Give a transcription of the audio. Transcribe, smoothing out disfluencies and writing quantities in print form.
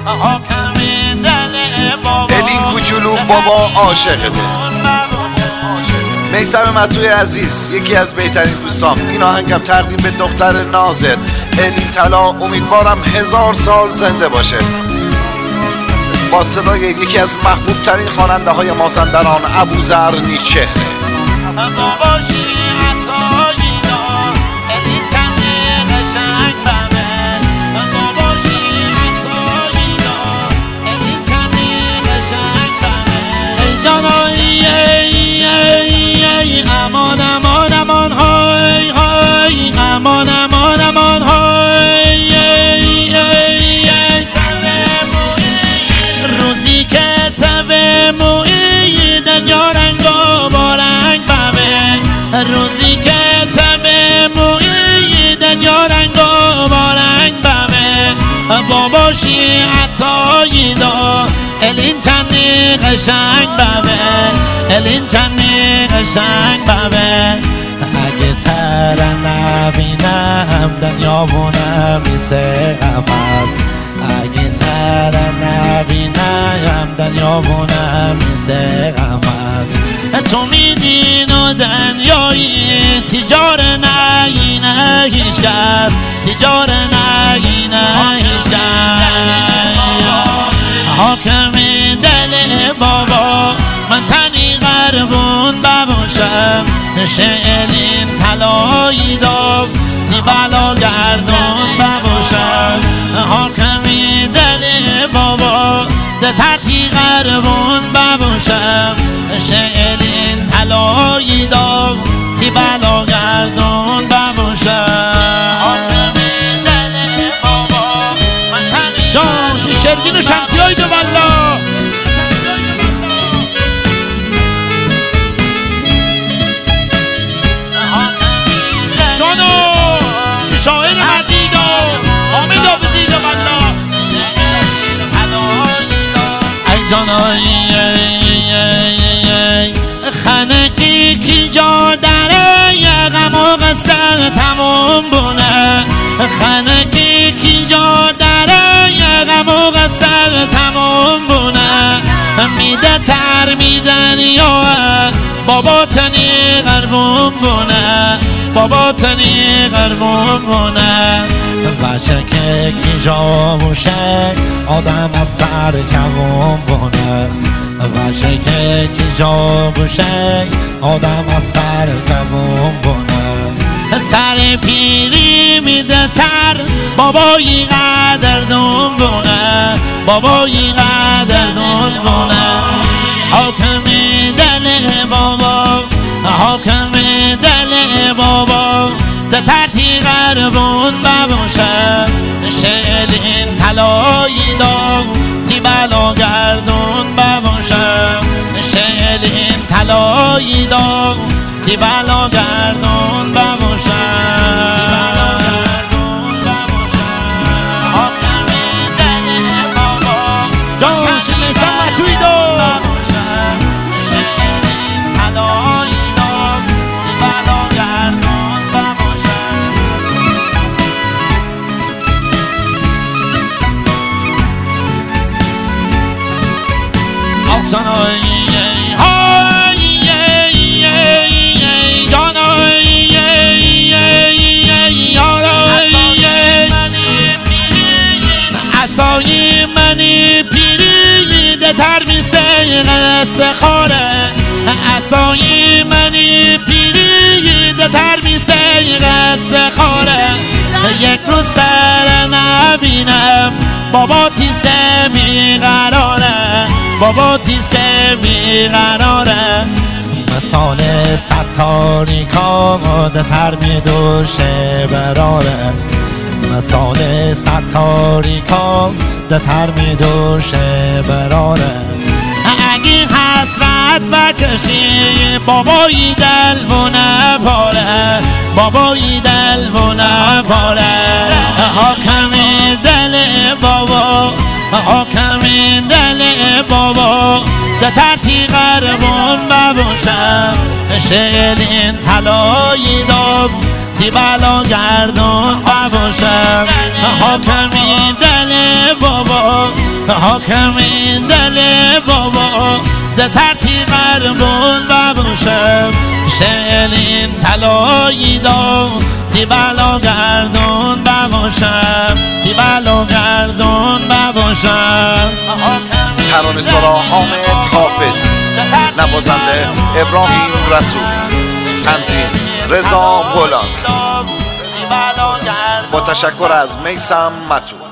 حاکم دل بابا الین کوچولو بابا عاشقته. میثم مطوع عزیز، یکی از بهترین دوستام، این آهنگم تقدیم به دختر نازت الین طلا. امیدوارم 1000 سال زنده باشه. با صدای یکی از محبوب ترین خواننده های مازندران ابوذر نیکچهره. باباشی عطایی دار الین تنه قشنگ بمه. باباشی عطایی دار الین تنه قشنگ بمه. ای جانایی ای امان امان امان های های امان امان امان های روزی که تبه مویی دنیا رنگ و بارنگ بمه. روزی که تبه مویی دنیا رنگ و بارنگ بمه. باباشی عطایی دا الین چندی قشنگ بمه. الین چندی قشنگ بمه. اگه تر نبینم دنیا بونم میسه قفص. اگه تر نبینم دنیا بونم میسه قفص. تو میدین و دنیایی تجار نگینه هیچ کس. تجار نگینه هیچ کس. حاکم دل بابا من تنی قربون بباشم. الین طلایی دار تی بلا گردون بباشم. حاکم دل بابا ده ترتی قربون بباشم. الین طلایی دار تی بلا گردون بباشم. حاکم دل بابا من تنی جان شروین و شمتیایی دو والله. شاعر مدید و حامد آبدید و والله. ای جانایی خنکی کی جا داره یه غم و قصه تموم بونه. خنکی کی جا داره یه غم و قصه تموم بونه. میده تر میدن یا بابا تنی قربون بونه. بابا تنی قربون بونه. باشه که کی جا بوشه آدم از سر کوون بونه. باشه که کی جا بوشه آدم از سر کوون بونه. سر پیری میده تر بابایی قدردون بونه. بابایی قدردون بونه. حاکم دل بابا حاکم دل بابا ده ترتی قربون بباشم. الین طلایی دار تی بلا گردون بباشم. الین طلایی دار تی بلا گردون بباشم. حاکم دل بابا جان میثم مطوعی دار الین طلایی دار تی بلا گردون بباشم. آسانایی های جانایی عصای منی پیری ده تر میسه قصه خاره. عصای منی پیری ده تر میسه قصه خاره. یک روز تر نبینم بابا تیسه بیقراره. بابا تیسه بیقراره. مثال ستاری کاماده تر میدوشه براره. مثال ستاری کاماده تر میدوشه براره. اگه حسرت بکشی بابایی دل و نپاره. بابایی دل و نپاره. حاکم دل بابا حاکم دل بابا ده ترتی قربون بباشم. الین طلایی دار تی بلا گردون بباشم. حاکم دل بابا حاکم این دل بابا ده ترتی مرمون ببوشم شل این طلایی دا تی بلا گردون ببوشم تی بلا گردون ببوشم ترانه سرا حامد حافظی، نوازنده ابراهیم رسول، تنظیم رضا بولان، با تشکر از میثم متو.